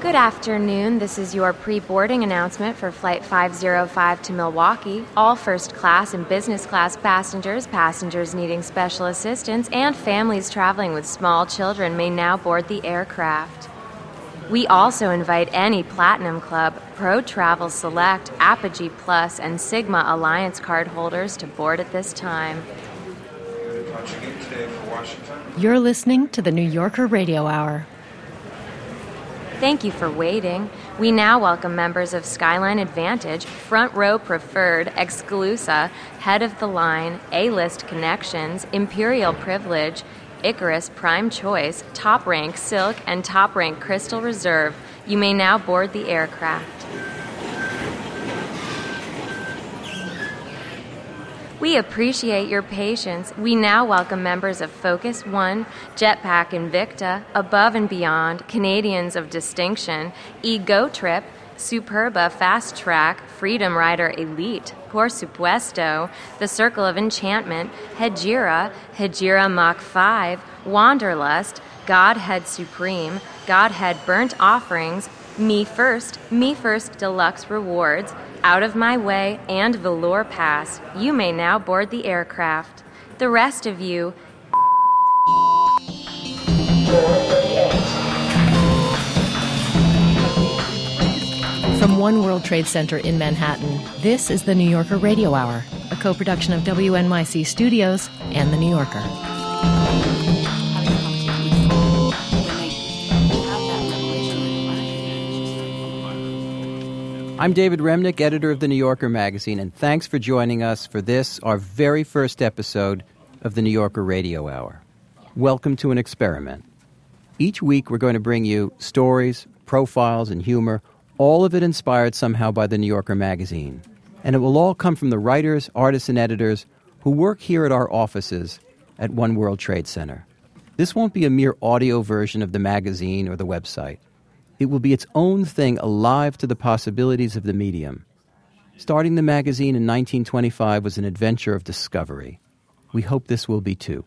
Good afternoon. This is your pre-boarding announcement for Flight 505 to Milwaukee. All first class and business class passengers, passengers needing special assistance, and families traveling with small children may now board the aircraft. We also invite any Platinum Club, Pro Travel Select, Apogee Plus, and Sigma Alliance card holders to board at this time. You're listening to the New Yorker Radio Hour. Thank you for waiting. We now welcome members of Skyline Advantage, Front Row Preferred, Exclusa, Head of the Line, A-List Connections, Imperial Privilege, Icarus Prime Choice, Top Rank Silk, and Top Rank Crystal Reserve. You may now board the aircraft. We appreciate your patience. We now welcome members of Focus One, Jetpack Invicta, Above and Beyond, Canadians of Distinction, Ego Trip, Superba Fast Track, Freedom Rider Elite, Por Supuesto, The Circle of Enchantment, Hejira, Hejira Mach 5, Wanderlust, Godhead Supreme, Godhead Burnt Offerings, Me First Deluxe Rewards, Out of My Way, and Velour Pass. You may now board the aircraft. The rest of you... From One World Trade Center in Manhattan, this is the New Yorker Radio Hour, a co-production of WNYC Studios and The New Yorker. I'm David Remnick, editor of The New Yorker magazine, and thanks for joining us for this, our very first episode of The New Yorker Radio Hour. Welcome to an experiment. Each week we're going to bring you stories, profiles, and humor, all of it inspired somehow by The New Yorker magazine. And it will all come from the writers, artists, and editors who work here at our offices at One World Trade Center. This won't be a mere audio version of the magazine or the website. It will be its own thing, alive to the possibilities of the medium. Starting the magazine in 1925 was an adventure of discovery. We hope this will be too.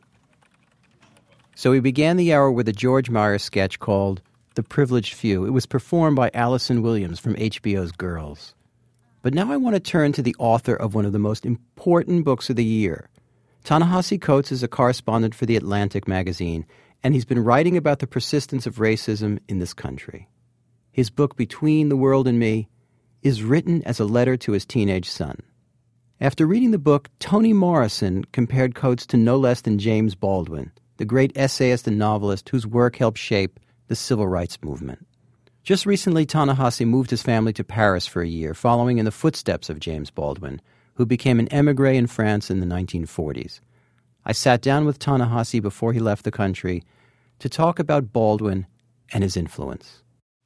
So we began the hour with a George Meyer sketch called The Privileged Few. It was performed by Allison Williams from HBO's Girls. But now I want to turn to the author of one of the most important books of the year. Ta-Nehisi Coates is a correspondent for The Atlantic magazine, and he's been writing about the persistence of racism in this country. His book, Between the World and Me, is written as a letter to his teenage son. After reading the book, Toni Morrison compared Coates to no less than James Baldwin, the great essayist and novelist whose work helped shape the civil rights movement. Just recently, Ta-Nehisi moved his family to Paris for a year, following in the footsteps of James Baldwin, who became an émigré in France in the 1940s. I sat down with Ta-Nehisi before he left the country to talk about Baldwin and his influence.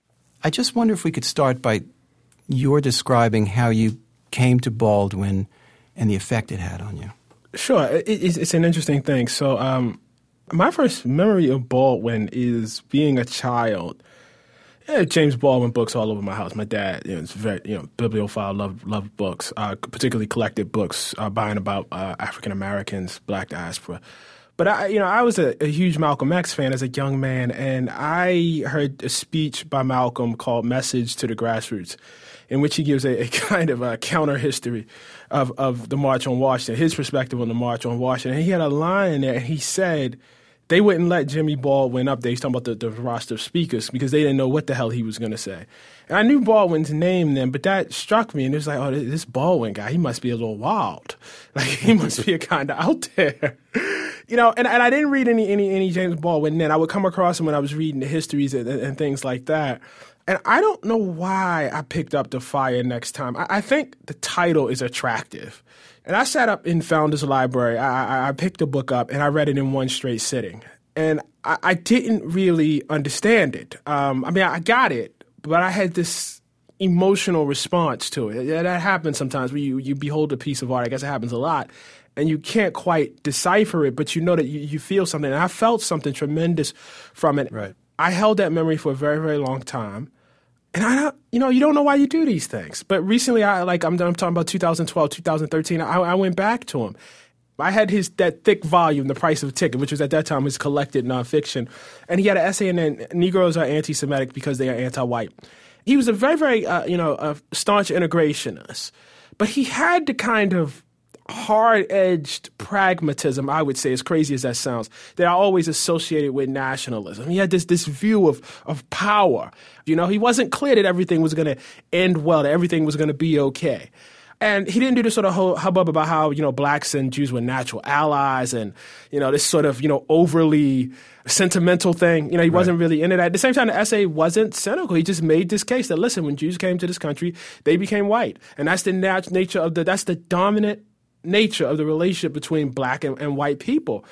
I just wonder if we could start by your describing how you came to Baldwin and the effect it had on you. Sure. It's an interesting thing. So my first memory of Baldwin is being a child. James Baldwin books all over my house. My dad, is very, bibliophile, loved books, particularly collected books, buying about African Americans, Black diaspora. But I was a huge Malcolm X fan as a young man, and I heard a speech by Malcolm called "Message to the Grassroots," in which he gives a kind of a counter history of the March on Washington, his perspective on the March on Washington. And he had a line in there, and he said they wouldn't let Jimmy Baldwin up there. He's talking about the roster of speakers because they didn't know what the hell he was going to say. And I knew Baldwin's name then, but that struck me, and it was like, oh, this Baldwin guy, he must be a little wild. Like, he must be a kind of out there. And I didn't read any James Baldwin then. I would come across him when I was reading the histories and things like that. And I don't know why I picked up The Fire Next Time. I think the title is attractive. And I sat up in Founders Library. I picked the book up, and I read it in one straight sitting. And I didn't really understand it. I got it, but I had this emotional response to it. That happens sometimes when you behold a piece of art. I guess it happens a lot. And you can't quite decipher it, but you know that you feel something. And I felt something tremendous from it. Right. I held that memory for a very, very long time. And you don't know why you do these things. But recently, I'm talking about 2012, 2013, I went back to him. I had that thick volume, The Price of a Ticket, which was at that time his collected nonfiction. And he had an essay in there, Negroes are anti-Semitic because they are anti-white. He was a very, very, a staunch integrationist. But he had the kind of hard-edged pragmatism, I would say, as crazy as that sounds, that I always associated with nationalism. He had this view of power. He wasn't clear that everything was going to end well, that everything was going to be okay. And he didn't do this sort of whole hubbub about how, blacks and Jews were natural allies and, this sort of, overly sentimental thing. He wasn't really into that. At the same time, the essay wasn't cynical. He just made this case that, listen, when Jews came to this country, they became white. And that's the nature of that's the dominant nature of the relationship between black and white people.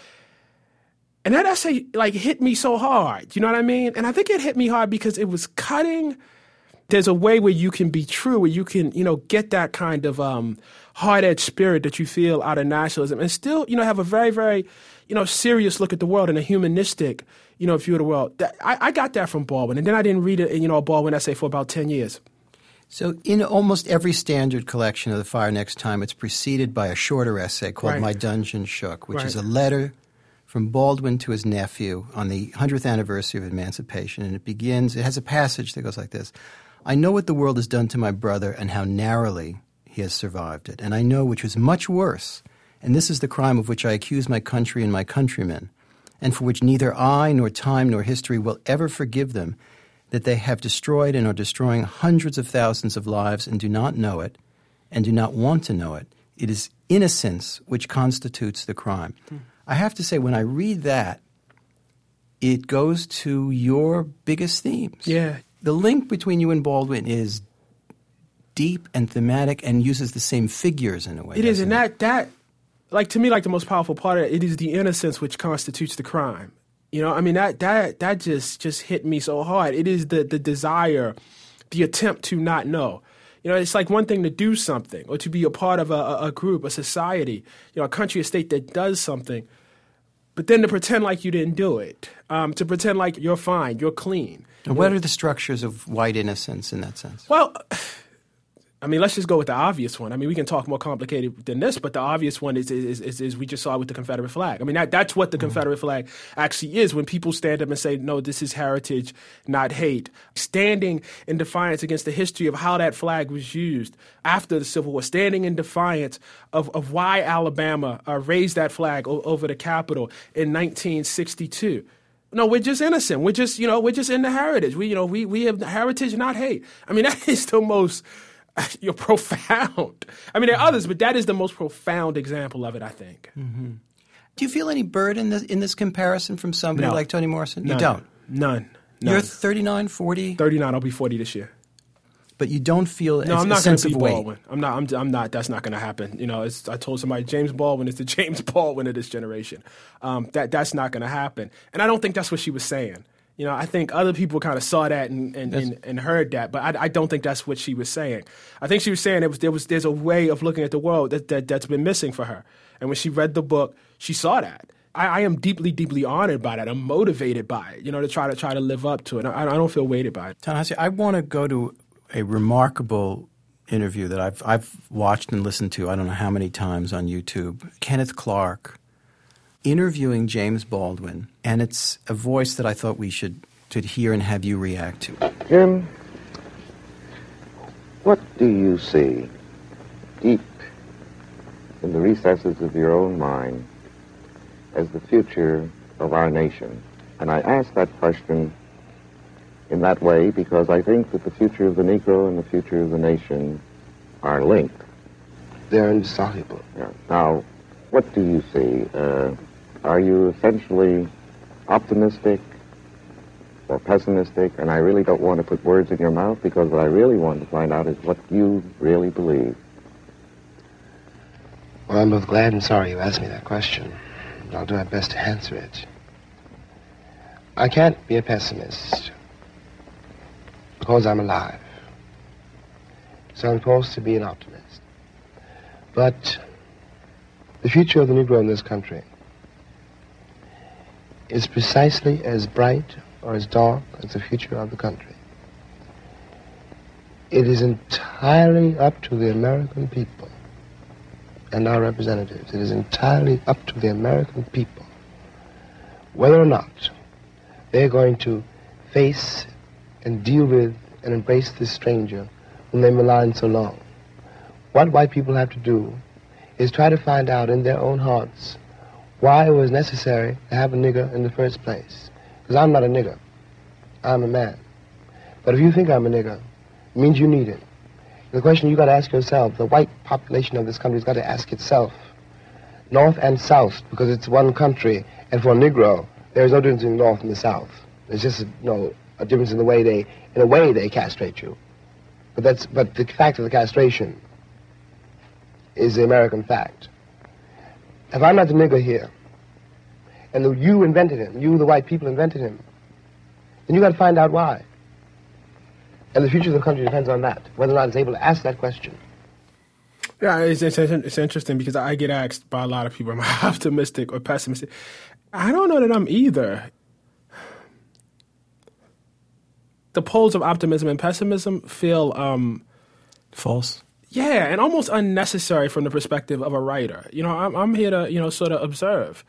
And that essay, hit me so hard. You know what I mean? And I think it hit me hard because it was cutting. There's a way where you can be true, where you can, get that kind of hard-edged spirit that you feel out of nationalism and still, have a very, very, serious look at the world and a humanistic, view of the world. I got that from Baldwin. And then I didn't read a Baldwin essay for about 10 years. So in almost every standard collection of The Fire Next Time, it's preceded by a shorter essay called My Dungeon Shook, which is a letter from Baldwin to his nephew on the 100th anniversary of emancipation. And it has a passage that goes like this. I know what the world has done to my brother and how narrowly he has survived it. And I know which was much worse, and this is the crime of which I accuse my country and my countrymen, and for which neither I nor time nor history will ever forgive them, that they have destroyed and are destroying hundreds of thousands of lives and do not know it and do not want to know it. It is innocence which constitutes the crime. I have to say, when I read that, it goes to your biggest themes. Yeah. The link between you and Baldwin is deep and thematic and uses the same figures in a way. It is, and that to me, the most powerful part of it is the innocence which constitutes the crime. That just hit me so hard. It is the desire, the attempt to not know. It's like one thing to do something or to be a part of a group, a society, a country, a state that does something, but then to pretend like you didn't do it, to pretend like you're fine, you're clean. And what are the structures of white innocence in that sense? Well, let's just go with the obvious one. We can talk more complicated than this, but the obvious one is we just saw with the Confederate flag. That's what the Confederate flag actually is. When people stand up and say, no, this is heritage, not hate, standing in defiance against the history of how that flag was used after the Civil War, standing in defiance of why Alabama raised that flag over the Capitol in 1962. No, we're just innocent. We're just in the heritage. We have heritage, not hate. That is the most profound. There are others, but that is the most profound example of it, I think. Mm-hmm. Do you feel any burden in this comparison from somebody like Toni Morrison? None. You don't? None. You're 39, 40? 39. I'll be 40 this year. But you don't feel I'm not a sense going to of be weight? Baldwin. I'm not. That's not going to happen. I told somebody James Baldwin is the James Baldwin of this generation. That's not going to happen. And I don't think that's what she was saying. I think other people kind of saw that and heard that, but I don't think that's what she was saying. I think she was saying there's a way of looking at the world that's been missing for her. And when she read the book, she saw that. I am deeply, deeply honored by that. I'm motivated by it, to try to live up to it. I don't feel weighted by it. Ta-Nehisi, I want to go to a remarkable interview that I've watched and listened to I don't know how many times on YouTube. Kenneth Clark interviewing James Baldwin, and it's a voice that I thought we should hear and have you react to. Jim, what do you see deep in the recesses of your own mind as the future of our nation? And I ask that question in that way because I think that the future of the Negro and the future of the nation are linked. They're indissoluble. Yeah. Now, what do you see? Are you essentially optimistic or pessimistic? And I really don't want to put words in your mouth because what I really want to find out is what you really believe. Well, I'm both glad and sorry you asked me that question. I'll do my best to answer it. I can't be a pessimist because I'm alive. So I'm supposed to be an optimist. But the future of the Negro in this country is precisely as bright or as dark as the future of the country. It is entirely up to the American people and our representatives. It is entirely up to the American people whether or not they're going to face and deal with and embrace this stranger whom they maligned so long. What white people have to do is try to find out in their own hearts why it was necessary to have a nigger in the first place. Because I'm not a nigger. I'm a man. But if you think I'm a nigger, it means you need it. The question you got to ask yourself, the white population of this country has got to ask itself, North and South, because it's one country, and for a Negro, there is no difference in the North and the South. There's just a difference in the way they castrate you. But the fact of the castration is the American fact. If I'm not the nigger here, and you invented him, you, the white people, invented him, then you got to find out why. And the future of the country depends on that, whether or not it's able to ask that question. Yeah, it's interesting because I get asked by a lot of people, am I optimistic or pessimistic? I don't know that I'm either. The poles of optimism and pessimism feel false. Yeah, and almost unnecessary from the perspective of a writer. I'm here to, sort of observe.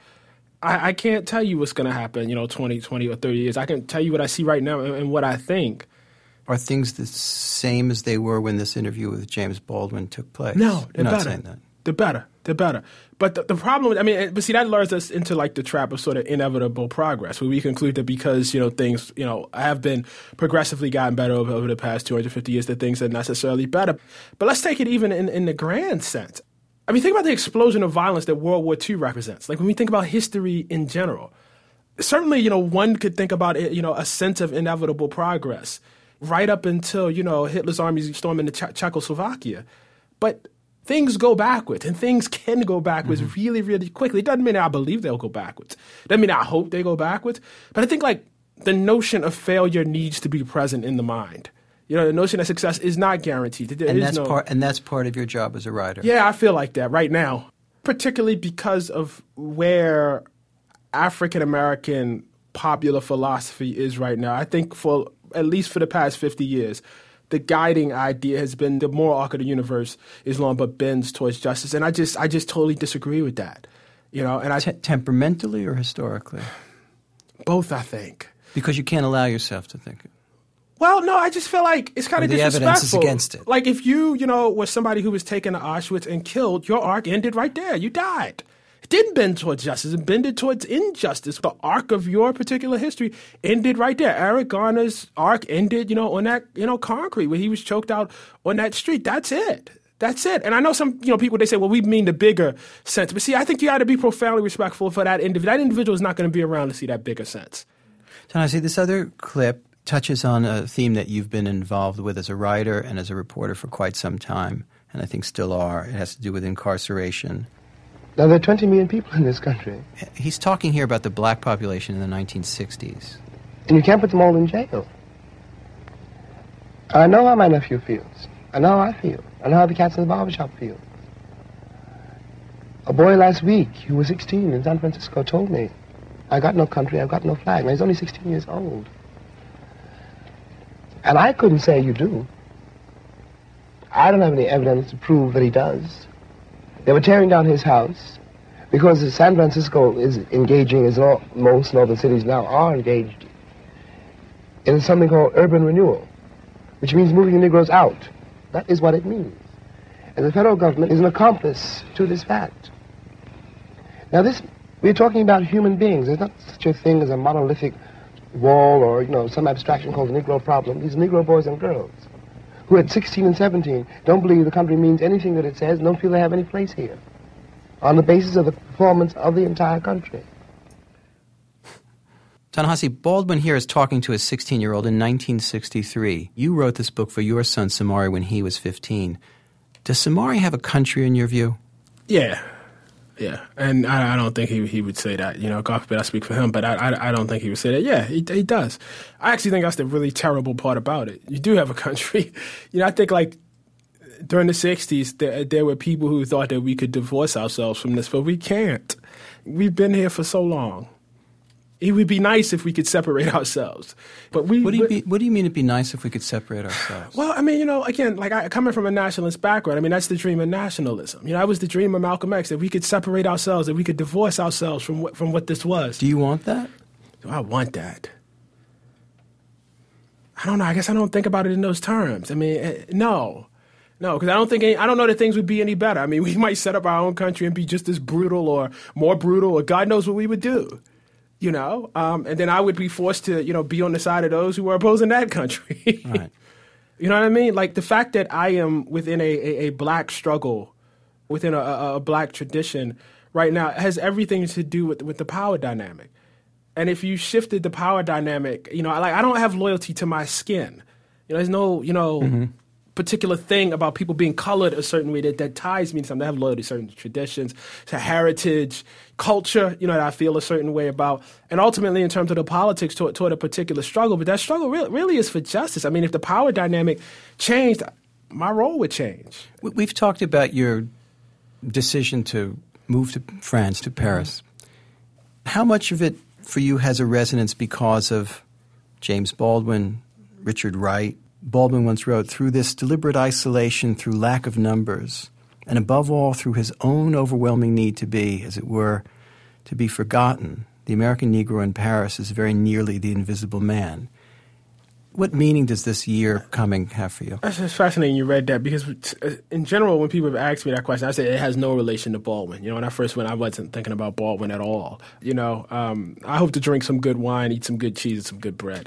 I can't tell you what's going to happen, 20 or 30 years. I can tell you what I see right now and what I think. Are things the same as they were when this interview with James Baldwin took place? No, they're You're not better. saying that. They're better. But the problem, but see, that lures us into like the trap of sort of inevitable progress, where we conclude that because, things, have been progressively gotten better over the past 250 years, that things are necessarily better. But let's take it even in the grand sense. Think about the explosion of violence that World War II represents. Like when we think about history in general, certainly, one could think about it, a sense of inevitable progress right up until, Hitler's armies storming Czechoslovakia. But things go backwards, and things can go backwards really, really quickly. It doesn't mean I believe they'll go backwards. It doesn't mean I hope they go backwards. But I think, the notion of failure needs to be present in the mind. The notion that success is not guaranteed. That's part of your job as a writer. Yeah, I feel like that right now, particularly because of where African-American popular philosophy is right now. I think at least for the past 50 years, the guiding idea has been the moral arc of the universe is long but bends towards justice. And I just totally disagree with that. Temperamentally or historically? Both, I think. Because you can't allow yourself to think it. Well, no, I just feel like it's kind of disrespectful. The evidence is against it. Like if you, were somebody who was taken to Auschwitz and killed, your arc ended right there. You died. It didn't bend towards justice. It bended towards injustice. The arc of your particular history ended right there. Eric Garner's arc ended, on that, concrete where he was choked out on that street. That's it. That's it. And I know some, people, they say, well, we mean the bigger sense. But see, I think you got to be profoundly respectful for that individual. That individual is not going to be around to see that bigger sense. Ta-Nehisi, this other clip touches on a theme that you've been involved with as a writer and as a reporter for quite some time, and I think still are. It has to do with incarceration. Now, there are 20 million people in this country. He's talking here about the black population in the 1960s. And you can't put them all in jail. I know how my nephew feels. I know how I feel. I know how the cats in the barbershop feel. A boy last week, who was 16 in San Francisco, told me, I got no country, I've got no flag. Now, he's only 16 years old. And I couldn't say you do. I don't have any evidence to prove that he does. They were tearing down his house because San Francisco is engaging, as most northern cities now are engaged, in something called urban renewal, which means moving the Negroes out. That is what it means. And the federal government is an accomplice to this fact. Now we're talking about human beings. There's not such a thing as a monolithic wall or, some abstraction called the Negro problem. These Negro boys and girls who at 16 and 17 don't believe the country means anything that it says and don't feel they have any place here on the basis of the performance of the entire country. Ta-Nehisi, Baldwin here is talking to a 16-year-old in 1963. You wrote this book for your son, Samari, when he was 15. Does Samari have a country in your view? Yeah. Yeah, and I don't think he would say that. God forbid I speak for him, but I don't think he would say that. Yeah, he does. I actually think that's the really terrible part about it. You do have a country. I think during the 60s, there were people who thought that we could divorce ourselves from this, but we can't. We've been here for so long. It would be nice if we could separate ourselves. But What do you mean it'd be nice if we could separate ourselves? Well, I mean, again, coming from a nationalist background, I mean, that's the dream of nationalism. That was the dream of Malcolm X, that we could separate ourselves, that we could divorce ourselves from what this was. Do you want that? Do I want that? I don't know. I guess I don't think about it in those terms. I mean, no. No, because I don't know that things would be any better. I mean, we might set up our own country and be just as brutal or more brutal, or God knows what we would do. And then I would be forced to, be on the side of those who were opposing that country. Right. You know what I mean? Like the fact that I am within a black struggle, within a black tradition right now has everything to do with the power dynamic. And if you shifted the power dynamic, I don't have loyalty to my skin. There's no, particular thing about people being colored a certain way that ties me to something. I have loyalty to certain traditions, to heritage, culture, that I feel a certain way about. And ultimately, in terms of the politics, toward a particular struggle. But that struggle really is for justice. I mean, if the power dynamic changed, my role would change. We've talked about your decision to move to France, to Paris. How much of it for you has a resonance because of James Baldwin, Richard Wright? Baldwin once wrote, through this deliberate isolation, through lack of numbers, and above all through his own overwhelming need to be, as it were, to be forgotten, the American Negro in Paris is very nearly the invisible man. What meaning does this year coming have for you? It's fascinating you read that, because in general, when people have asked me that question, I say it has no relation to Baldwin. When I first went, I wasn't thinking about Baldwin at all. I hope to drink some good wine, eat some good cheese, and some good bread.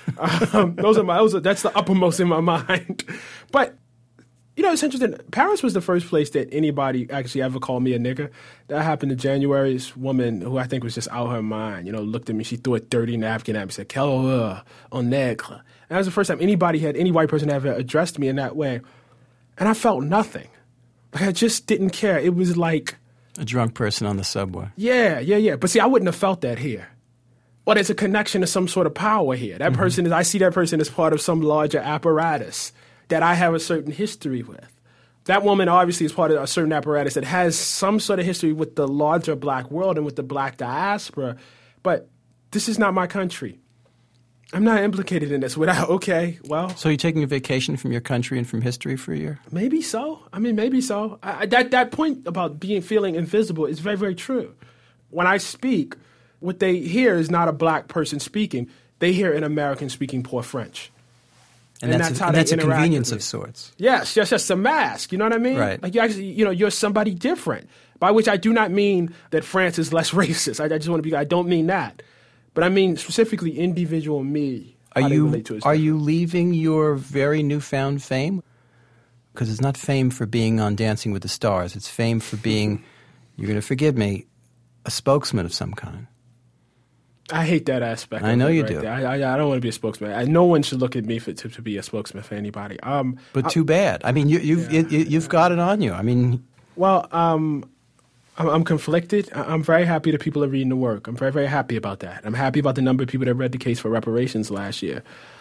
That's the uppermost in my mind. But it's interesting. Paris was the first place that anybody actually ever called me a nigger. That happened in January. This woman who I think was just out of her mind, looked at me. She threw a dirty napkin at me, said, "Quel un nègre." And that was the first time any white person ever addressed me in that way. And I felt nothing. I just didn't care. It was like a drunk person on the subway. Yeah. But see, I wouldn't have felt that here. Well, there's a connection to some sort of power here. That person I see that person as part of some larger apparatus that I have a certain history with. That woman obviously is part of a certain apparatus that has some sort of history with the larger black world and with the black diaspora. But this is not my country. I'm not implicated in this. So you're taking a vacation from your country and from history for a year? Maybe so. Maybe so. That point about feeling invisible is very, very true. When I speak, what they hear is not a black person speaking. They hear an American speaking poor French. And that's a convenience of sorts. Yes, just a mask. You know what I mean? Right. Like you actually, you're somebody different. By which I do not mean that France is less racist. I just want to be. I don't mean that. But I mean specifically individual me. Are you leaving your very newfound fame? Because it's not fame for being on Dancing with the Stars. It's fame for being, you're going to forgive me, a spokesman of some kind. I hate that aspect. I know you do. I don't want to be a spokesman. No one should look at me to be a spokesman for anybody. But too bad. I mean, you've got it on you. I mean, well, I'm conflicted. I'm very happy that people are reading the work. I'm very, very happy about that. I'm happy about the number of people that read the case for reparations last year.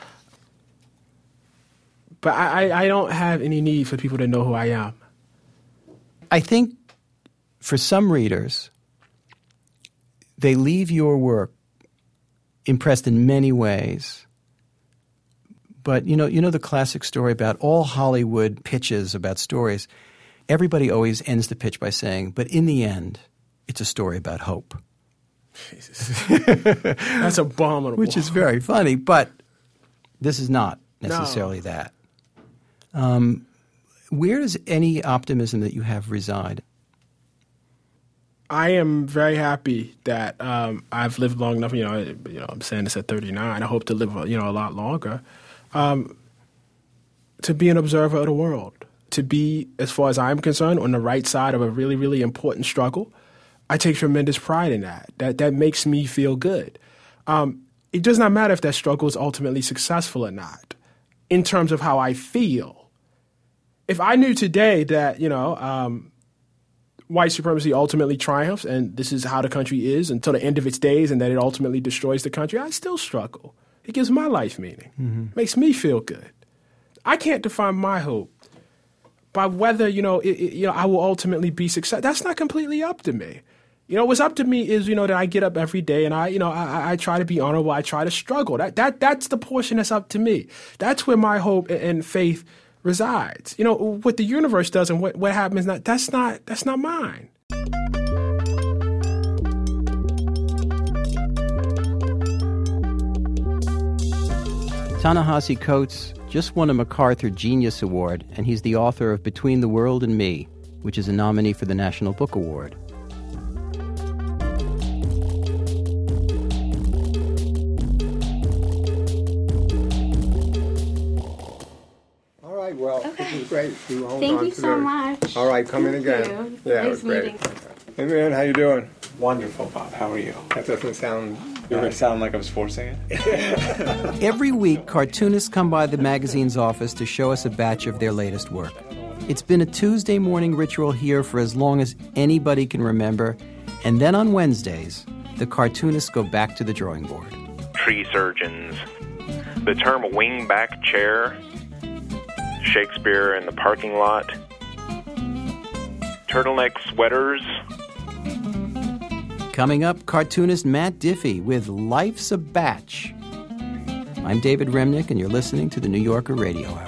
But I don't have any need for people to know who I am. I think for some readers, they leave your work impressed in many ways. But you know the classic story about all Hollywood pitches about stories. Everybody always ends the pitch by saying, but in the end, it's a story about hope. Jesus. That's abominable. Which is very funny, but this is not necessarily that. Where does any optimism that you have reside? I am very happy that I've lived long enough. I'm saying this at 39. I hope to live, a lot longer. To be an observer of the world, to be, as far as I'm concerned, on the right side of a really, really important struggle. I take tremendous pride in that. That makes me feel good. It does not matter if that struggle is ultimately successful or not, in terms of how I feel. If I knew today that, white supremacy ultimately triumphs and this is how the country is until the end of its days and that it ultimately destroys the country, I still struggle. It gives my life meaning. Mm-hmm. Makes me feel good. I can't define my hope by whether, I will ultimately be successful. That's not completely up to me. What's up to me is, that I get up every day and I try to be honorable. I try to struggle. That's the portion that's up to me. That's where my hope and faith resides. What the universe does and what happens, that's not mine. Ta-Nehisi Coates just won a MacArthur Genius Award, and he's the author of Between the World and Me, which is a nominee for the National Book Award. All right, well, This is great. Thank you so much. All right, come in again. You. Yeah, nice great. meeting. Hey, man, how you doing? Wonderful, Bob. How are you? That doesn't sound... You're going to sound like I was forcing it? Every week, cartoonists come by the magazine's office to show us a batch of their latest work. It's been a Tuesday morning ritual here for as long as anybody can remember, and then on Wednesdays, the cartoonists go back to the drawing board. Tree surgeons. The term wingback chair. Shakespeare in the parking lot. Turtleneck sweaters. Coming up, cartoonist Matt Diffee with Life's a Batch. I'm David Remnick, and you're listening to the New Yorker Radio Hour.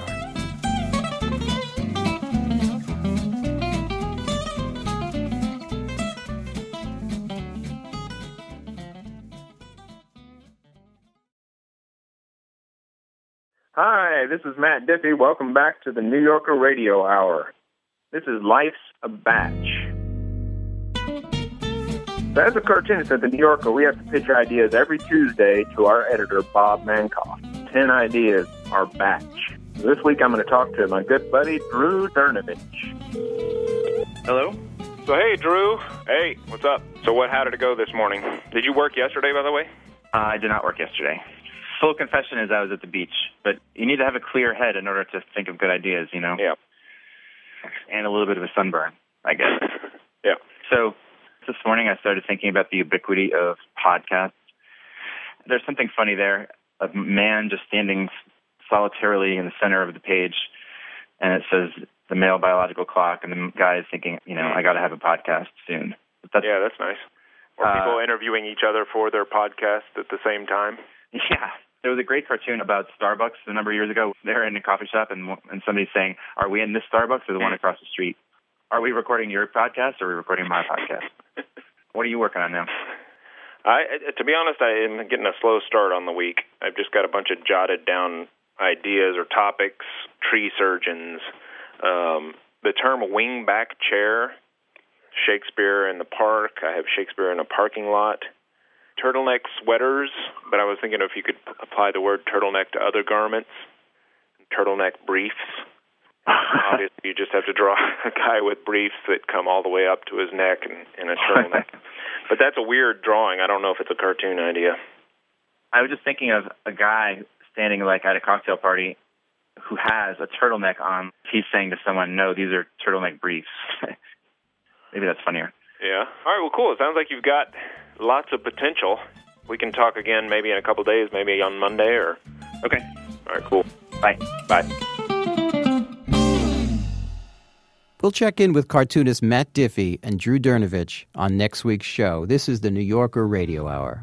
Hi, this is Matt Diffee. Welcome back to the New Yorker Radio Hour. This is Life's a Batch. So as a cartoonist at the New Yorker, we have to pitch ideas every Tuesday to our editor, Bob Mankoff. 10 ideas are batch. This week I'm going to talk to my good buddy, Drew Dernovich. Hello? So hey, Drew. Hey, what's up? So how did it go this morning? Did you work yesterday, by the way? I did not work yesterday. Full confession is I was at the beach, but you need to have a clear head in order to think of good ideas, Yeah. And a little bit of a sunburn, I guess. Yeah. So this morning I started thinking about the ubiquity of podcasts. There's something funny there, a man just standing solitarily in the center of the page, and it says the male biological clock, and the guy is thinking, I got to have a podcast soon. That's nice. Or people interviewing each other for their podcast at the same time. Yeah. There was a great cartoon about Starbucks a number of years ago. They're in a coffee shop, and somebody's saying, are we in this Starbucks or the one across the street? Are we recording your podcast or are we recording my podcast? What are you working on now? To be honest, I am getting a slow start on the week. I've just got a bunch of jotted down ideas or topics. Tree surgeons. The term wingback chair. Shakespeare in the park. I have Shakespeare in a parking lot. Turtleneck sweaters, but I was thinking if you could apply the word turtleneck to other garments. Turtleneck briefs. Obviously, you just have to draw a guy with briefs that come all the way up to his neck and a turtleneck. But that's a weird drawing. I don't know if it's a cartoon idea. I was just thinking of a guy standing at a cocktail party who has a turtleneck on. He's saying to someone, no, these are turtleneck briefs. Maybe that's funnier. Yeah. All right, well, cool. It sounds like you've got lots of potential. We can talk again maybe in a couple days, maybe on Monday or... Okay. All right, cool. Bye. Bye. We'll check in with cartoonist Matt Diffee and Drew Dernovich on next week's show. This is the New Yorker Radio Hour.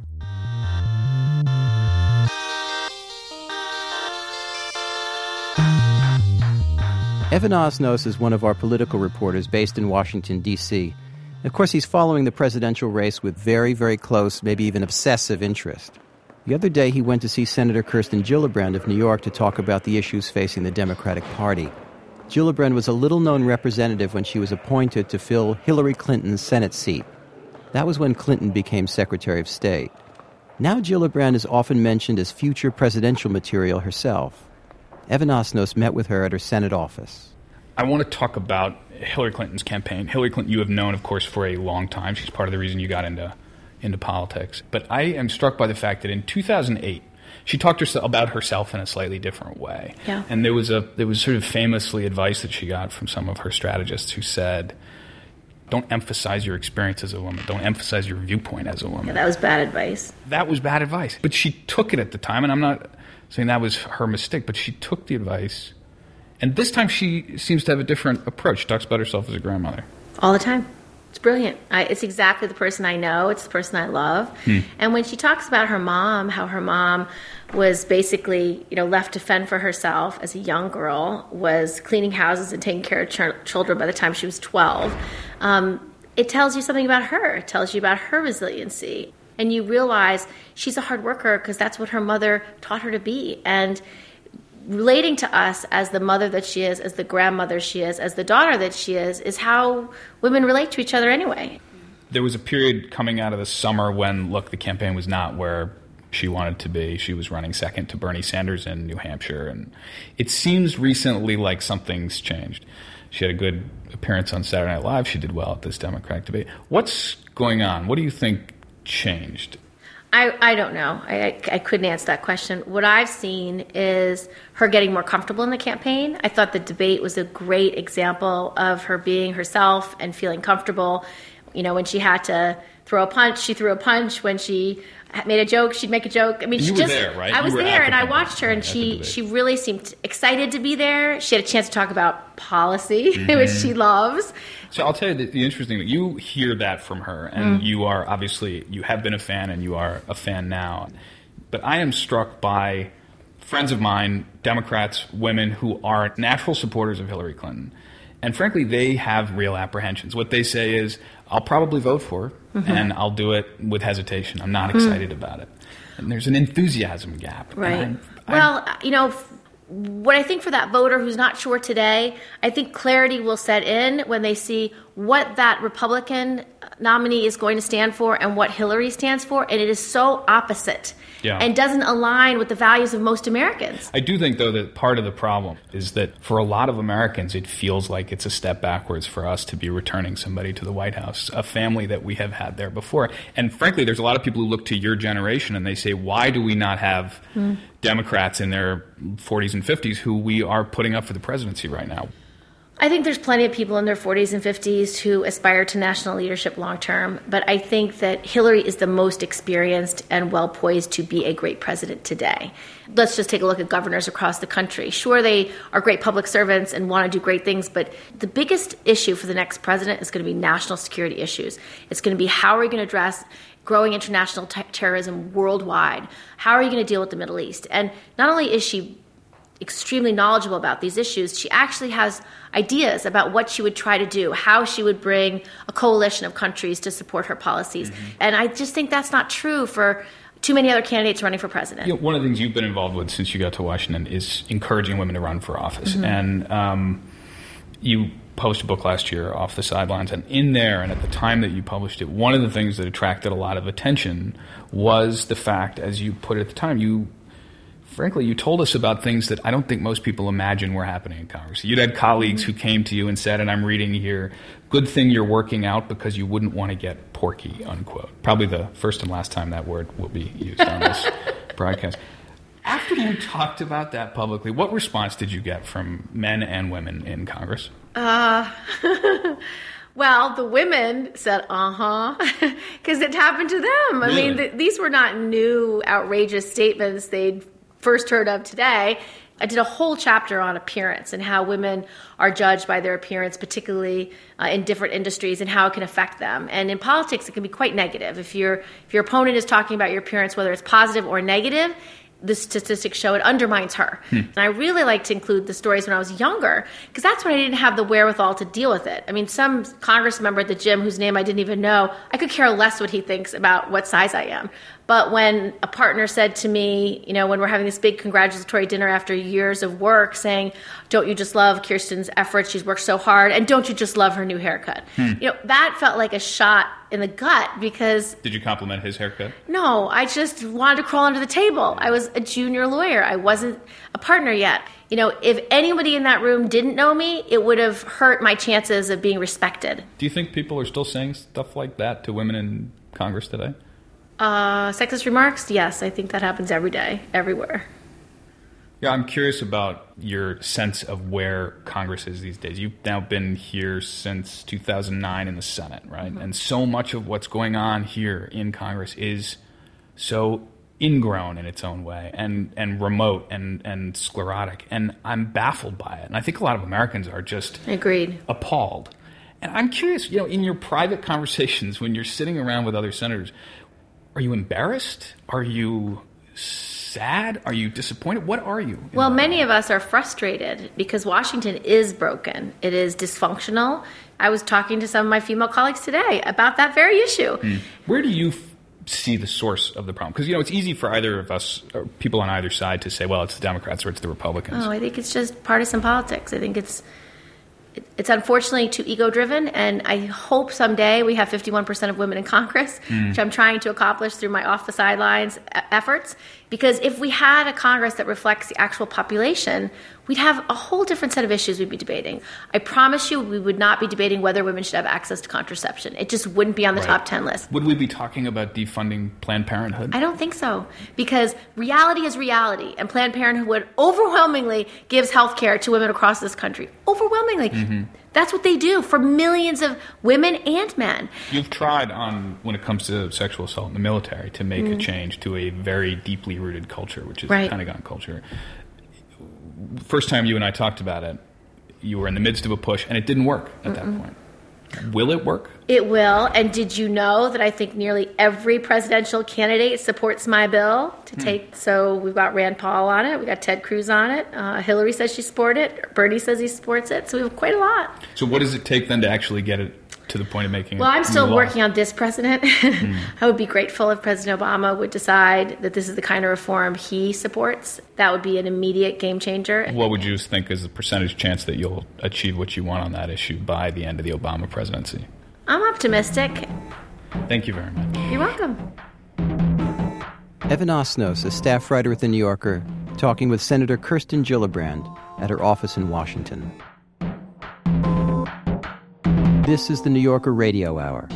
Evan Osnos is one of our political reporters based in Washington, D.C. Of course, he's following the presidential race with very, very close, maybe even obsessive interest. The other day, he went to see Senator Kirsten Gillibrand of New York to talk about the issues facing the Democratic Party. Gillibrand was a little-known representative when she was appointed to fill Hillary Clinton's Senate seat. That was when Clinton became Secretary of State. Now Gillibrand is often mentioned as future presidential material herself. Evan Osnos met with her at her Senate office. I want to talk about Hillary Clinton's campaign. Hillary Clinton you have known, of course, for a long time. She's part of the reason you got into politics. But I am struck by the fact that in 2008, she talked about herself in a slightly different way. Yeah. And there was sort of famously advice that she got from some of her strategists who said, don't emphasize your experience as a woman. Don't emphasize your viewpoint as a woman. Yeah, that was bad advice. That was bad advice. But she took it at the time, and I'm not saying that was her mistake, but she took the advice. And this time she seems to have a different approach. She talks about herself as a grandmother. All the time. It's brilliant. It's exactly the person I know. It's the person I love. And when she talks about her mom, how her mom was basically, left to fend for herself as a young girl, was cleaning houses and taking care of children by the time she was 12, it tells you something about her. It tells you about her resiliency. And you realize she's a hard worker because that's what her mother taught her to be. And relating to us as the mother that she is, as the grandmother she is, as the daughter that she is how women relate to each other anyway. There was a period coming out of the summer when, the campaign was not where she wanted to be. She was running second to Bernie Sanders in New Hampshire, and it seems recently like something's changed. She had a good appearance on Saturday Night Live. She did well at this Democratic debate. What's going on? What do you think changed? I don't know. I couldn't answer that question. What I've seen is her getting more comfortable in the campaign. I thought the debate was a great example of her being herself and feeling comfortable. When she had to throw a punch, she threw a punch. When she made a joke, she'd make a joke. I mean, you were there, right? I was there, and I watched her, and she really seemed excited to be there. She had a chance to talk about policy, which she loves. So I'll tell you the interesting thing. You hear that from her, and you are obviously, you have been a fan, and you are a fan now. But I am struck by friends of mine, Democrats, women who are natural supporters of Hillary Clinton. And frankly, they have real apprehensions. What they say is, I'll probably vote for her, and I'll do it with hesitation. I'm not excited about it. And there's an enthusiasm gap. Right. What I think for that voter who's not sure today, I think clarity will set in when they see what that Republican nominee is going to stand for and what Hillary stands for, and it is so opposite and doesn't align with the values of most Americans. I do think, though, that part of the problem is that for a lot of Americans, it feels like it's a step backwards for us to be returning somebody to the White House, a family that we have had there before. And frankly, there's a lot of people who look to your generation and they say, why do we not have Democrats in their 40s and 50s who we are putting up for the presidency right now? I think there's plenty of people in their 40s and 50s who aspire to national leadership long term, but I think that Hillary is the most experienced and well poised to be a great president today. Let's just take a look at governors across the country. Sure, they are great public servants and want to do great things, but the biggest issue for the next president is going to be national security issues. It's going to be how are we going to address growing international terrorism worldwide? How are you going to deal with the Middle East? And not only is she extremely knowledgeable about these issues, she actually has ideas about what she would try to do, how she would bring a coalition of countries to support her policies. And I just think that's not true for too many other candidates running for president. One of the things you've been involved with since you got to Washington is encouraging women to run for office. And you published a book last year, Off the Sidelines, and in there, and at the time that you published it, one of the things that attracted a lot of attention was the fact, as you put it at the time, you told us about things that I don't think most people imagine were happening in Congress. You'd had colleagues who came to you and said, and I'm reading here, good thing you're working out because you wouldn't want to get porky, unquote. Probably the first and last time that word will be used on this broadcast. After you talked about that publicly, what response did you get from men and women in Congress? Well, the women said, because it happened to them. Really? I mean, these were not new, outrageous statements they'd first heard of today. I did a whole chapter on appearance and how women are judged by their appearance, particularly in different industries, and how it can affect them. And in politics, it can be quite negative. If your opponent is talking about your appearance, whether it's positive or negative, the statistics show it undermines her. And I really like to include the stories when I was younger, because that's when I didn't have the wherewithal to deal with it. I mean, some Congress member at the gym whose name I didn't even know, I could care less what he thinks about what size I am. But when a partner said to me, when we're having this big congratulatory dinner after years of work, saying, don't you just love Kirsten's efforts? She's worked so hard. And don't you just love her new haircut? That felt like a shot in the gut because... Did you compliment his haircut? No, I just wanted to crawl under the table. I was a junior lawyer. I wasn't a partner yet. If anybody in that room didn't know me, it would have hurt my chances of being respected. Do you think people are still saying stuff like that to women in Congress today? Sexist remarks? Yes, I think that happens every day, everywhere. Yeah, I'm curious about your sense of where Congress is these days. You've now been here since 2009 in the Senate, right? And so much of what's going on here in Congress is so ingrown in its own way and remote and sclerotic. And I'm baffled by it. And I think a lot of Americans are just agreed, appalled. And I'm curious, in your private conversations, when you're sitting around with other senators, are you embarrassed? Are you sad? Are you disappointed? What are you? Well, many of us are frustrated because Washington is broken. It is dysfunctional. I was talking to some of my female colleagues today about that very issue. Where do you see the source of the problem? Because, it's easy for either of us, or people on either side, to say, well, it's the Democrats or it's the Republicans. Oh, I think it's just partisan politics. I think it's unfortunately too ego-driven, and I hope someday we have 51% of women in Congress, which I'm trying to accomplish through my off-the-sidelines efforts, because if we had a Congress that reflects the actual population, we'd have a whole different set of issues we'd be debating. I promise you we would not be debating whether women should have access to contraception. It just wouldn't be on the top 10 list. Would we be talking about defunding Planned Parenthood? I don't think so, because reality is reality, and Planned Parenthood overwhelmingly gives health care to women across this country. Overwhelmingly. That's what they do for millions of women and men. You've tried when it comes to sexual assault in the military, to make a change to a very deeply rooted culture, which is the Pentagon culture. First time you and I talked about it, you were in the midst of a push, and it didn't work at that point. Will it work? It will. And did you know that I think nearly every presidential candidate supports my bill to take? So we've got Rand Paul on it. We've got Ted Cruz on it. Hillary says she supports it. Bernie says he supports it. So we have quite a lot. So what does it take then to actually get it to the point of making it? Well, I'm still working on this president. I would be grateful if President Obama would decide that this is the kind of reform he supports. That would be an immediate game changer. What would you think is the percentage chance that you'll achieve what you want on that issue by the end of the Obama presidency? I'm optimistic. Thank you very much. You're welcome. Evan Osnos, a staff writer at The New Yorker, talking with Senator Kirsten Gillibrand at her office in Washington. This is the New Yorker Radio Hour.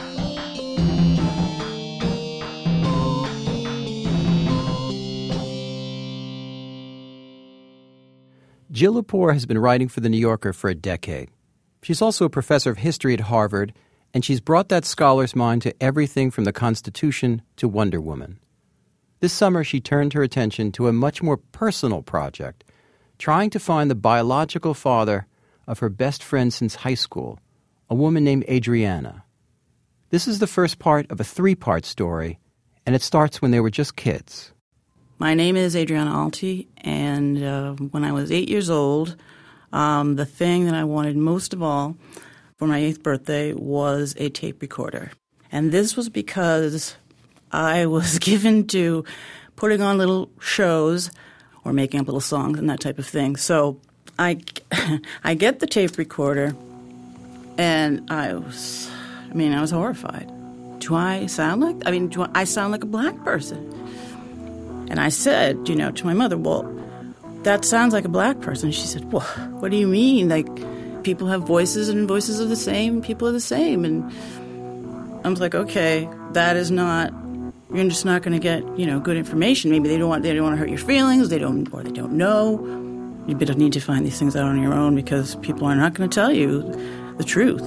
Jill Lepore has been writing for The New Yorker for a decade. She's also a professor of history at Harvard, and she's brought that scholar's mind to everything from the Constitution to Wonder Woman. This summer, she turned her attention to a much more personal project, trying to find the biological father of her best friend since high school, a woman named Adriana. This is the first part of a 3-part story, and it starts when they were just kids. My name is Adriana Alti, and when I was 8 years old, the thing that I wanted most of all for my 8th birthday was a tape recorder. And this was because I was given to putting on little shows or making up little songs and that type of thing. So I get the tape recorder, and I was horrified. Do I sound like I sound like a black person? And I said, to my mother, well, that sounds like a black person. She said, well, what do you mean? Like, people have voices, and voices are the same, people are the same. And I was like, okay, that is not, you're just not going to get, good information. Maybe they don't want to hurt your feelings, they don't know. You better need to find these things out on your own, because people are not going to tell you the truth.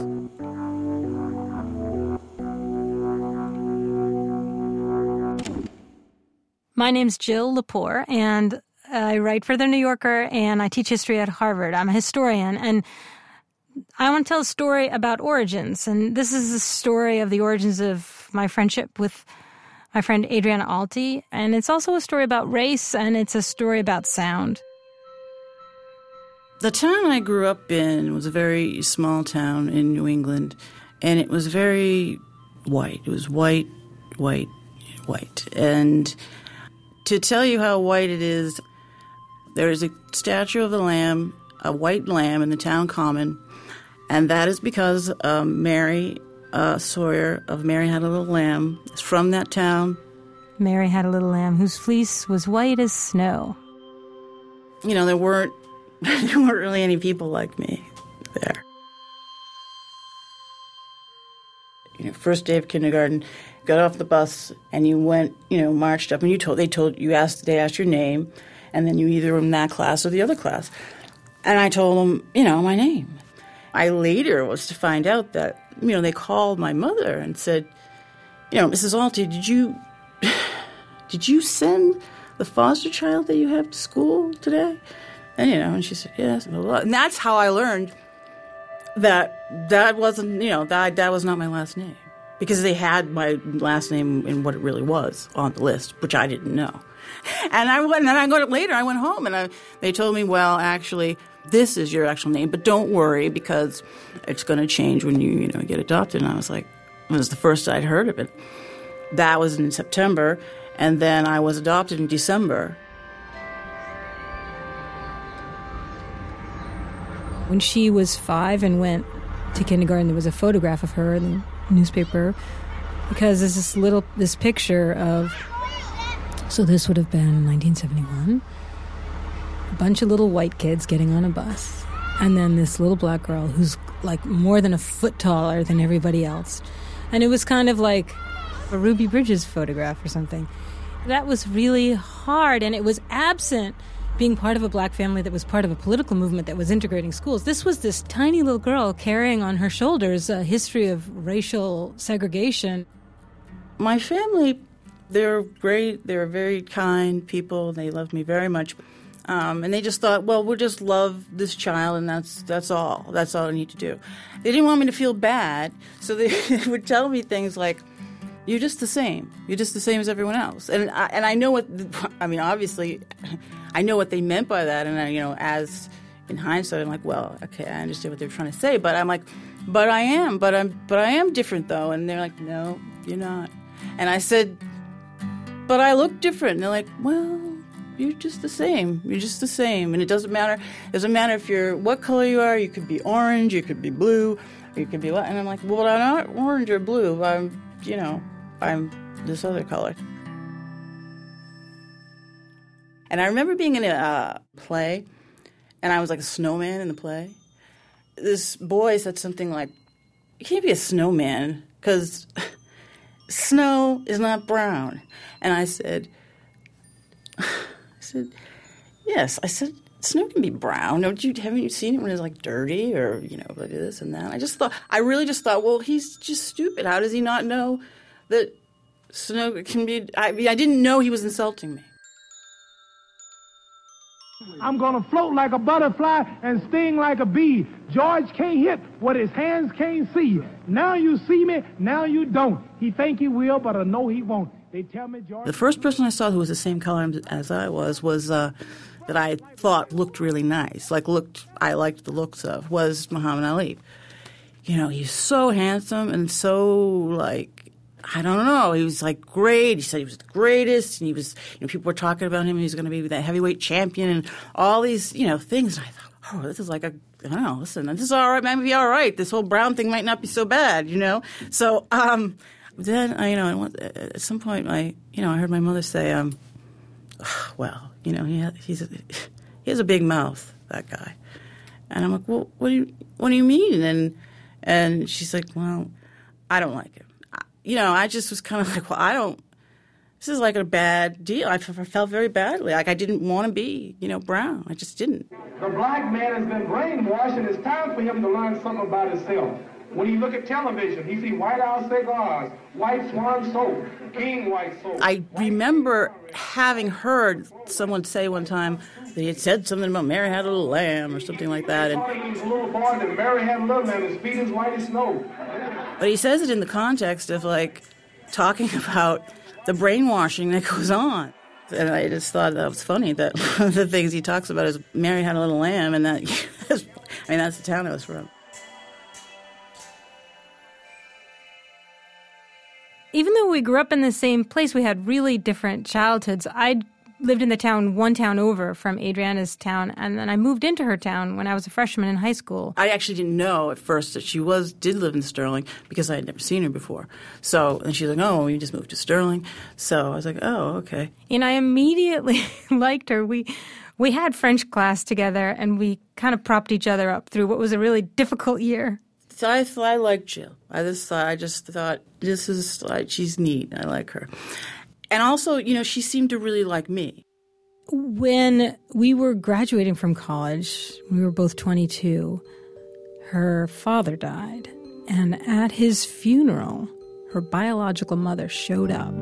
My name's Jill Lepore, and I write for The New Yorker, and I teach history at Harvard. I'm a historian, and I want to tell a story about origins. And this is the story of the origins of my friendship with my friend Adriana Alti. And it's also a story about race, and it's a story about sound. The town I grew up in was a very small town in New England, and it was very white. It was white, white, white. And to tell you how white it is, there is a statue of the lamb, a white lamb, in the town common, and that is because Mary Sawyer of Mary Had a Little Lamb is from that town. Mary had a little lamb whose fleece was white as snow. There weren't really any people like me there. First day of kindergarten, got off the bus, and you went, marched up, and they asked your name, and then you either were in that class or the other class. And I told them, my name. I later was to find out that, they called my mother and said, Mrs. Alti, did you send the foster child that you have to school today? And, and she said, yes. And that's how I learned that wasn't, that was not my last name. Because they had my last name in what it really was on the list, which I didn't know. And I went home and they told me, well, actually, this is your actual name, but don't worry because it's going to change when you get adopted. And I was like, it was the first I'd heard of it. That was in September, and then I was adopted in December. When she was 5 and went to kindergarten, there was a photograph of her in the newspaper because there's this picture of, so this would have been 1971, a bunch of little white kids getting on a bus, and then this little black girl who's like more than a foot taller than everybody else. And it was kind of like a Ruby Bridges photograph or something. That was really hard, and it was absent being part of a black family that was part of a political movement that was integrating schools. This was this tiny little girl carrying on her shoulders a history of racial segregation. My family, they're great. They're very kind people. They love me very much. And they just thought, well, we'll just love this child, and that's all. That's all I need to do. They didn't want me to feel bad, so they would tell me things like, you're just the same. You're just the same as everyone else. And I know obviously, I know what they meant by that. And as in hindsight, I'm like, well, okay, I understand what they're trying to say. But I'm like, but I am different though. And they're like, no, you're not. And I said, but I look different. And they're like, well, you're just the same. You're just the same. And it doesn't matter. It doesn't matter if you're what color you are. You could be orange. You could be blue. You could be. And I'm like, well, I'm not orange or blue. I'm this other color. And I remember being in a play, and I was like a snowman in the play. This boy said something like, you can't be a snowman because snow is not brown. And I said, yes. I said, snow can be brown. Haven't you seen it when it's like dirty or, like this and that? I really just thought, well, he's just stupid. How does he not know that snow can be... I didn't know he was insulting me. I'm going to float like a butterfly and sting like a bee. George can't hit what his hands can't see. Now you see me, now you don't. He think he will, but I know he won't. They tell me George... The first person I saw who was the same color as I was that I thought looked really nice, I liked the looks of, was Muhammad Ali. He's so handsome and so, I don't know. He was great. He said he was the greatest, and he was. People were talking about him. He was going to be that heavyweight champion, and all these, things. And I thought, oh, this is I don't know. Listen, this is all right. Might be all right. This whole brown thing might not be so bad, So then, at some point, I heard my mother say, well, he has a big mouth, that guy, and I'm like, well, what do you mean? And she's like, well, I don't like him. I just was kind of like, well, this is like a bad deal. I felt very badly. I didn't want to be, brown. I just didn't. The black man has been brainwashed, and it's time for him to learn something about himself. When he look at television, he see White House cigars, White Swan soap, King White soap. I remember having heard someone say one time that he had said something about Mary Had a Little Lamb or something like that. And he's a little boy that Mary had a little lamb, his feet as white as snow. But he says it in the context of talking about the brainwashing that goes on. And I just thought that was funny that one of the things he talks about is Mary Had a Little Lamb, and that's the town I was from. Even though we grew up in the same place, we had really different childhoods. I lived in the one town over from Adriana's town, and then I moved into her town when I was a freshman in high school. I actually didn't know at first that she did live in Sterling because I had never seen her before. And she's like, oh, you just moved to Sterling. So I was like, oh, okay. And I immediately liked her. We had French class together, and we kind of propped each other up through what was a really difficult year. So I liked Jill. I just thought, this is she's neat. I like her. And also, she seemed to really like me. When we were graduating from college, we were both 22, her father died. And at his funeral, her biological mother showed up.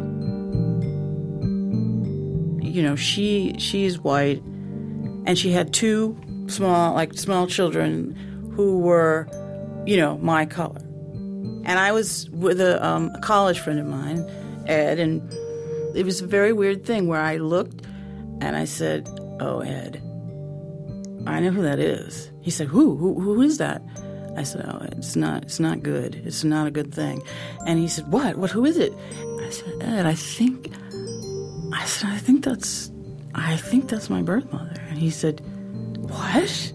She's white, and she had two small children who were my color. And I was with a college friend of mine, Ed, and it was a very weird thing where I looked and I said, "Oh, Ed, I know who that is." He said, Who is that? I said, "Oh, it's not good. It's not a good thing." And he said, What, who is it? I said, "Ed, I think that's my birth mother." And he said, "What?"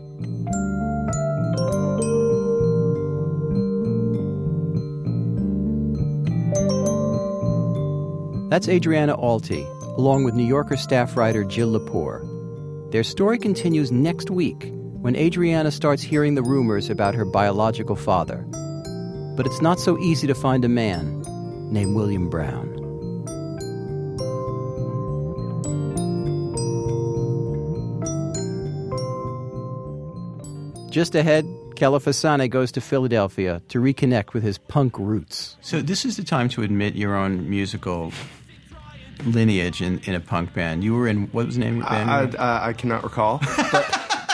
That's Adriana Alty, along with New Yorker staff writer Jill Lepore. Their story continues next week when Adriana starts hearing the rumors about her biological father. But it's not so easy to find a man named William Brown. Just ahead, Kelefa Sanneh goes to Philadelphia to reconnect with his punk roots. So this is the time to admit your own musical lineage in a punk band. You were in, what was the name of your band? I cannot recall. But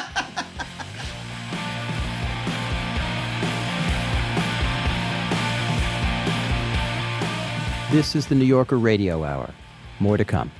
This is the New Yorker Radio Hour. More to come.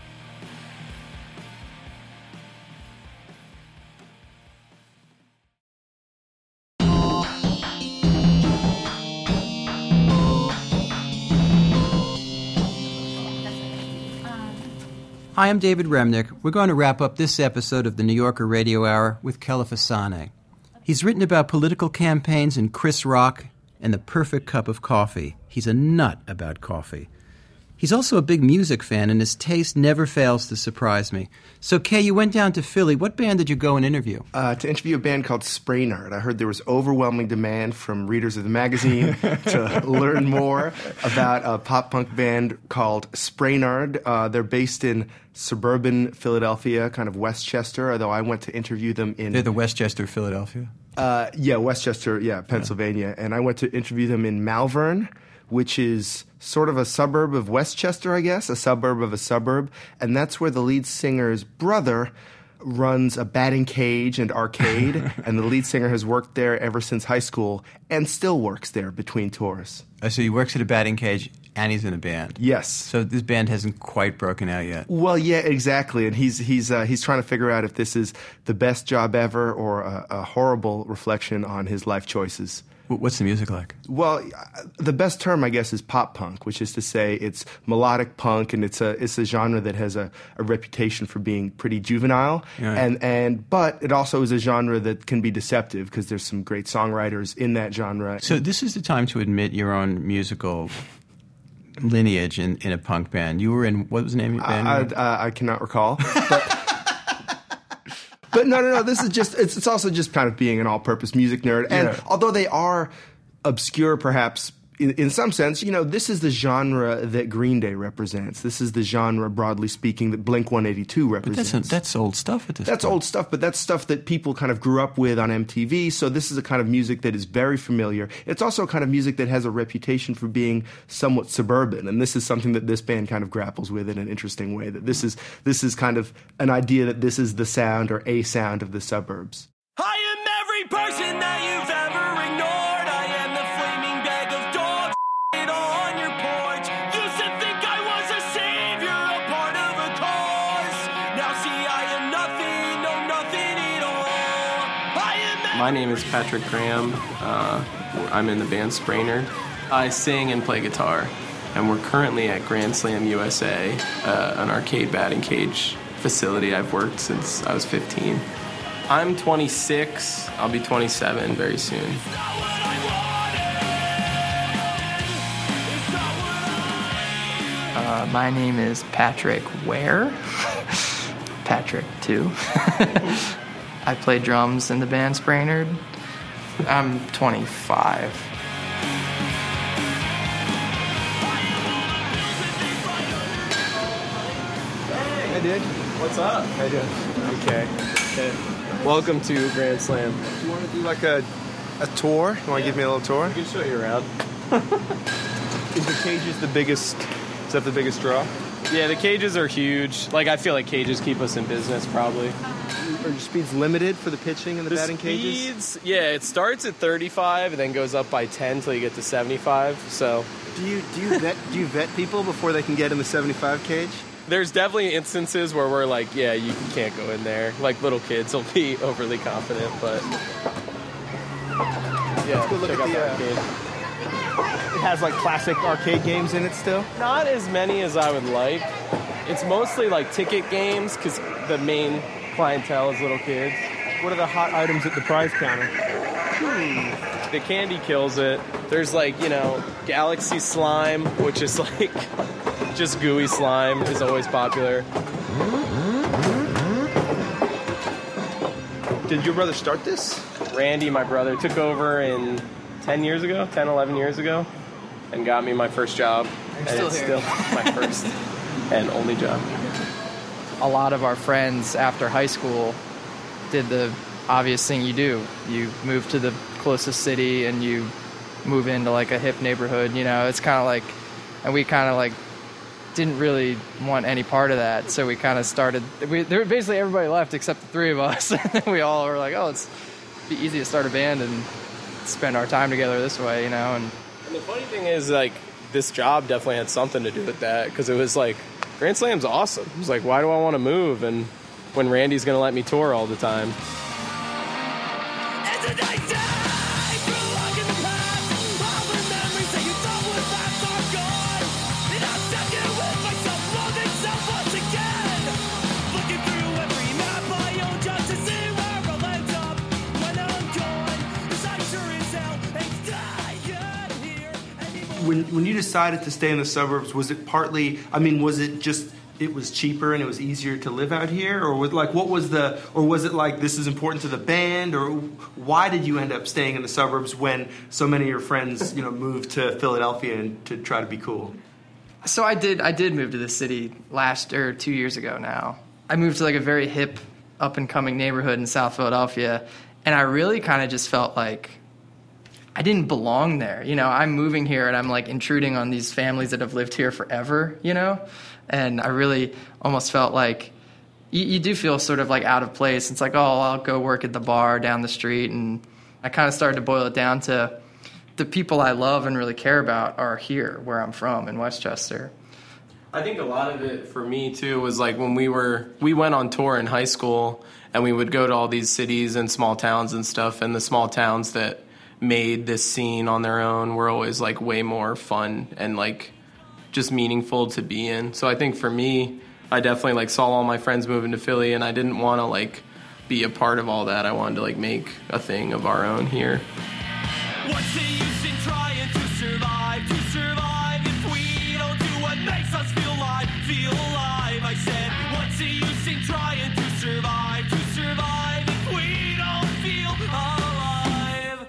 Hi, I'm David Remnick. We're going to wrap up this episode of the New Yorker Radio Hour with Kelefa Sanneh. He's written about political campaigns and Chris Rock and the perfect cup of coffee. He's a nut about coffee. He's also a big music fan, and his taste never fails to surprise me. So, Kay, you went down to Philly. What band did you go and interview? To interview a band called Spraynard. I heard there was overwhelming demand from readers of the magazine to learn more about a pop-punk band called Spraynard. They're based in suburban Philadelphia, kind of Westchester, although I went to interview them in... They're the Westchester, Philadelphia? Westchester, Pennsylvania. And I went to interview them in Malvern, which is sort of a suburb of Westchester, I guess, a suburb of a suburb. And that's where the lead singer's brother runs a batting cage and arcade. And the lead singer has worked there ever since high school and still works there between tours. So he works at a batting cage and he's in a band. Yes. So this band hasn't quite broken out yet. Well, yeah, exactly. And he's trying to figure out if this is the best job ever or a horrible reflection on his life choices. What's the music like? Well, the best term, I guess, is pop punk, which is to say it's melodic punk, and it's a genre that has a reputation for being pretty juvenile, but it also is a genre that can be deceptive because there's some great songwriters in that genre. So this is the time to admit your own musical lineage in a punk band. You were in, what was the name of your band? I cannot recall. But no, this is just, it's also just kind of being an all-purpose music nerd. And although they are obscure perhaps in some sense, this is the genre that Green Day represents. This is the genre, broadly speaking, that Blink-182 represents. But that's old stuff at this point. That's old stuff, but that's stuff that people kind of grew up with on MTV, so this is a kind of music that is very familiar. It's also a kind of music that has a reputation for being somewhat suburban, and this is something that this band kind of grapples with in an interesting way, that this is kind of an idea that this is the sound or a sound of the suburbs. I am every person that you've ever ignored. I am the flaming bag of dog on your porch. Used to think I was a savior, a part of a cause. Now see, I am nothing, no nothing at all. My name is Patrick Graham. I'm in the band Spraynard. I sing and play guitar, and we're currently at Grand Slam USA, an arcade batting cage facility I've worked since I was 15. I'm 26. I'll be 27 very soon. My name is Patrick Ware. Patrick, too. I play drums in the band Spraynard. I'm 25. Hey, dude. What's up? How you doing? Okay. Welcome to Grand Slam. Do you want to do like a tour? You want to give me a little tour? I can show you around. Is the cages the biggest? Is that the biggest draw? Yeah, the cages are huge. Like, I feel like cages keep us in business, probably. Are your speeds limited for the pitching and the batting cages? Speeds, yeah, it starts at 35 and then goes up by 10 until you get to 75, so... Do you vet people before they can get in the 75 cage? There's definitely instances where we're like, yeah, you can't go in there. Like, little kids will be overly confident, but... Yeah, let's go look at the arcade. It has, like, classic arcade games in it still? Not as many as I would like. It's mostly, like, ticket games, because the main clientele is little kids. What are the hot items at the prize counter? The candy kills it. There's, like, you know, Galaxy Slime, which is, like, just gooey slime, is always popular. Did your brother start this? Randy, my brother, took over 10, 11 years ago, and got me my first job. And it's still my first and only job. A lot of our friends after high school did the obvious thing you do. You move to the closest city and you move into like a hip neighborhood, you know. It's kind of like, and we kind of like didn't really want any part of that, so we kind of started, basically everybody left except the three of us. And we all were like, oh, it's be easy to start a band and spend our time together this way, you know. And the funny thing is, like, this job definitely had something to do with that, because it was like, Grand Slam's awesome. It was like, why do I want to move? And when Randy's going to let me tour all the time. When you decided to stay in the suburbs, was it partly, I mean, was it just it was cheaper and it was easier to live out here? Or was it like this is important to the band? Or why did you end up staying in the suburbs when so many of your friends, you know, moved to Philadelphia and to try to be cool? So I did move to the city 2 years ago now. I moved to like a very hip, up-and-coming neighborhood in South Philadelphia, and I really kind of just felt like I didn't belong there. You know, I'm moving here and I'm like intruding on these families that have lived here forever, you know? And I really almost felt like you do feel sort of like out of place. It's like, oh, I'll go work at the bar down the street. And I kind of started to boil it down to the people I love and really care about are here where I'm from in Westchester. I think a lot of it for me too was like when we went on tour in high school and we would go to all these cities and small towns and stuff, and the small towns that made this scene on their own were always like way more fun and like just meaningful to be in. So I think for me, I definitely like saw all my friends moving to Philly, and I didn't want to like be a part of all that. I wanted to like make a thing of our own here. What's the use in trying to survive if we don't do what makes us feel alive, I said, what's the use in trying to survive if we don't feel alive?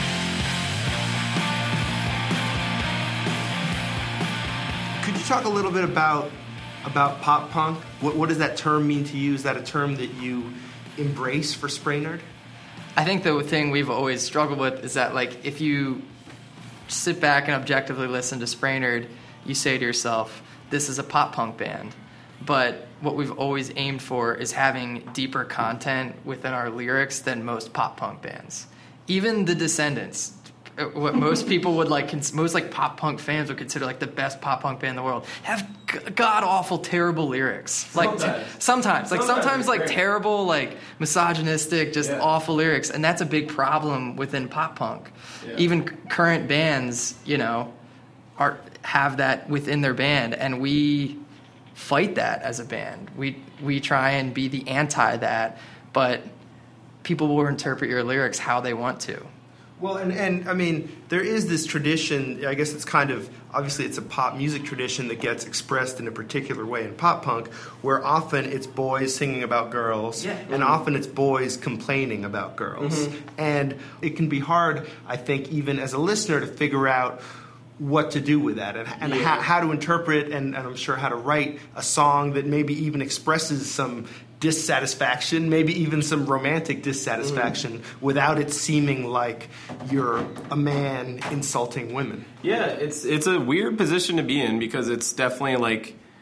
Could you talk a little bit about pop punk? What does that term mean to you? Is that a term that you embrace for Sprainerd? I think the thing we've always struggled with is that, like, if you sit back and objectively listen to Sprainerd, you say to yourself, this is a pop punk band. But what we've always aimed for is having deeper content within our lyrics than most pop punk bands. Even the Descendants, what most people would like, most like pop punk fans would consider like the best pop punk band in the world, have god awful terrible lyrics. Like sometimes like terrible, like misogynistic, just awful lyrics, and that's a big problem within pop punk. Yeah. Even current bands, you know, have that within their band, and we fight that as a band. We try and be the anti that, but people will interpret your lyrics how they want to. Well, and I mean, there is this tradition, I guess it's kind of, obviously it's a pop music tradition that gets expressed in a particular way in pop punk, where often it's boys singing about girls, and often it's boys complaining about girls. Mm-hmm. And it can be hard, I think, even as a listener to figure out what to do with that and how to interpret and I'm sure how to write a song that maybe even expresses some dissatisfaction, maybe even some romantic dissatisfaction, without it seeming like you're a man insulting women. Yeah, it's a weird position to be in, because it's definitely like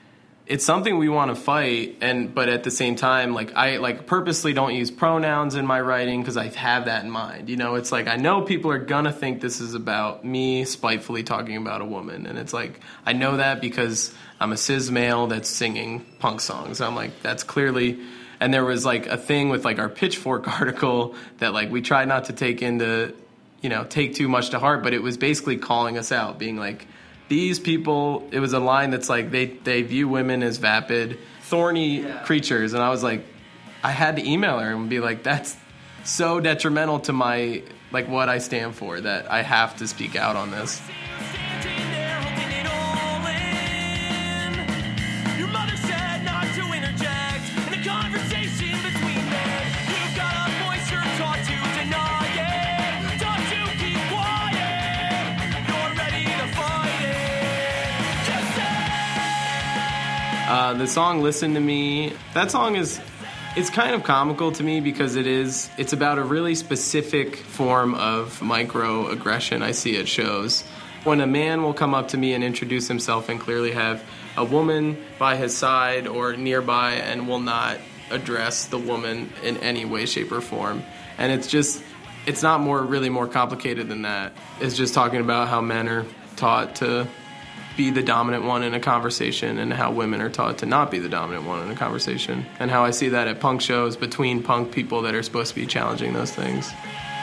it's something we want to fight, but at the same time, like, I like purposely don't use pronouns in my writing because I have that in mind. You know, it's like I know people are gonna think this is about me spitefully talking about a woman, and it's like I know that because I'm a cis male that's singing punk songs. I'm like, that's clearly. And there was like a thing with like our Pitchfork article that like we tried not to take too much to heart, but it was basically calling us out, being like, these people, it was a line that's like, they view women as vapid, thorny creatures. And I was like, I had to email her and be like, that's so detrimental to my, like, what I stand for, that I have to speak out on this. The song Listen to Me, that song it's kind of comical to me because it's about a really specific form of microaggression I see at shows. When a man will come up to me and introduce himself and clearly have a woman by his side or nearby and will not address the woman in any way, shape, or form. And it's not really more complicated than that. It's just talking about how men are taught to be the dominant one in a conversation and how women are taught to not be the dominant one in a conversation, and how I see that at punk shows between punk people that are supposed to be challenging those things.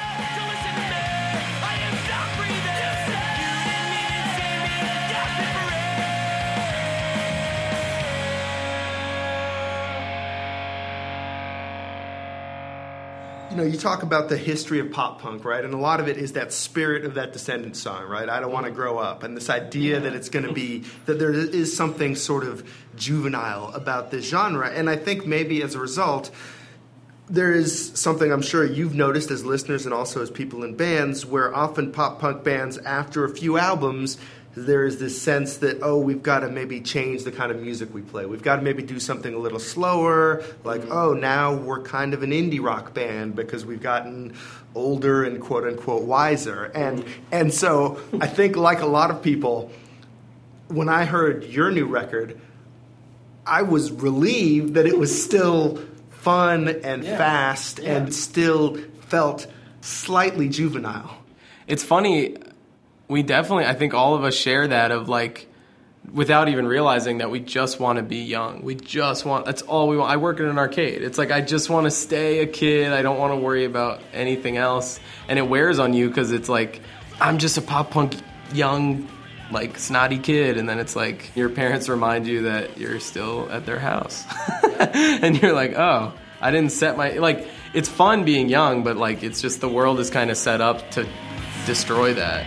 You know, you talk about the history of pop punk, right? And a lot of it is that spirit of that Descendants song, right? I don't want to grow up. And this idea that it's going to be, that there is something sort of juvenile about this genre. And I think maybe as a result, there is something I'm sure you've noticed as listeners and also as people in bands, where often pop punk bands, after a few albums, there is this sense that, oh, we've got to maybe change the kind of music we play. We've got to maybe do something a little slower, like, oh, now we're kind of an indie rock band because we've gotten older and quote-unquote wiser. And so I think, like a lot of people, when I heard your new record, I was relieved that it was still fun and fast and still felt slightly juvenile. It's funny. We definitely, I think all of us share that of like, without even realizing that we just want to be young. That's all we want. I work in an arcade. It's like, I just want to stay a kid. I don't want to worry about anything else. And it wears on you because it's like, I'm just a pop punk young, like, snotty kid. And then it's like, your parents remind you that you're still at their house. And you're like, oh, I didn't set my, like, it's fun being young, but like, it's just the world is kind of set up to destroy that.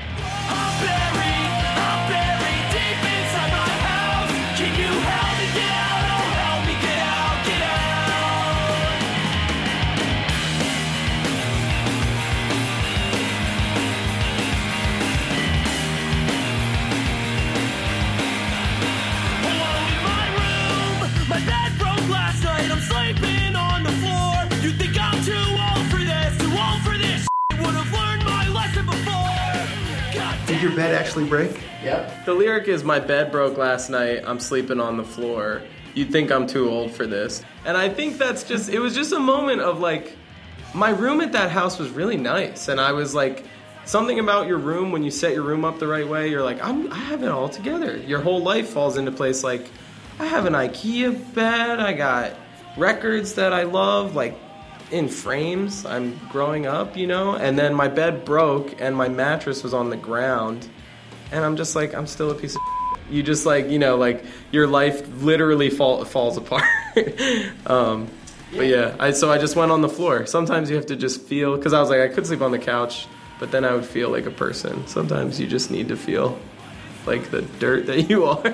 Did your bed actually break? Yep. The lyric is, my bed broke last night, I'm sleeping on the floor. You'd think I'm too old for this. And I think it was just a moment of like, my room at that house was really nice. And I was like, something about your room, when you set your room up the right way, you're like, I have it all together. Your whole life falls into place. Like, I have an IKEA bed, I got records that I love, like, in frames. I'm growing up, you know, and then my bed broke and my mattress was on the ground, and I'm just like, I'm still a piece of shit. You just like, you know, like your life literally falls apart. But yeah, so I just went on the floor. Sometimes you have to just feel, because I was like, I could sleep on the couch, but then I would feel like a person. Sometimes you just need to feel like the dirt that you are.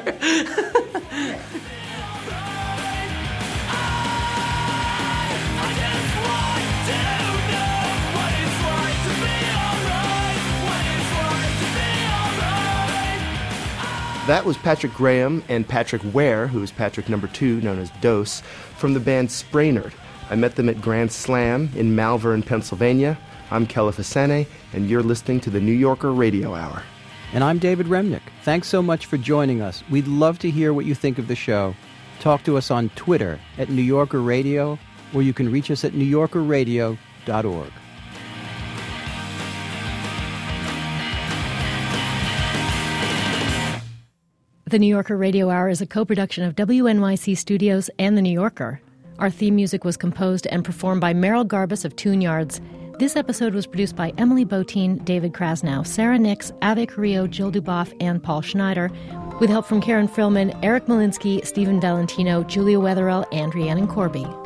That was Patrick Graham and Patrick Ware, who is Patrick number 2, known as Dose, from the band Sprainerd. I met them at Grand Slam in Malvern, Pennsylvania. I'm Kelefa Sene, and you're listening to the New Yorker Radio Hour. And I'm David Remnick. Thanks so much for joining us. We'd love to hear what you think of the show. Talk to us on Twitter at New Yorker Radio, or you can reach us at newyorkerradio.org. The New Yorker Radio Hour is a co-production of WNYC Studios and The New Yorker. Our theme music was composed and performed by Merrill Garbus of Tune Yards. This episode was produced by Emily Botine, David Krasnow, Sarah Nix, Ave Carrillo, Jill Duboff, and Paul Schneider, with help from Karen Frillman, Eric Malinsky, Stephen Valentino, Julia Wetherell, and Rhiannon Corby.